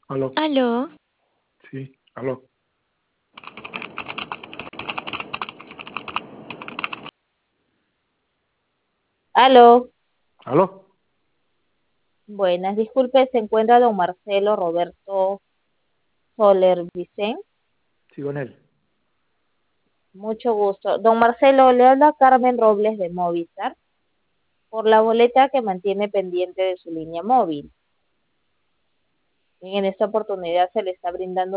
Aló, Aló, sí, aló, Aló, aló, buenas, disculpe, se encuentra don Marcelo Roberto Soler Vicen. sí, con él. Mucho gusto. Don Marcelo, le habla Carmen Robles de Movistar por la boleta que mantiene pendiente de su línea móvil. En esta oportunidad se le está brindando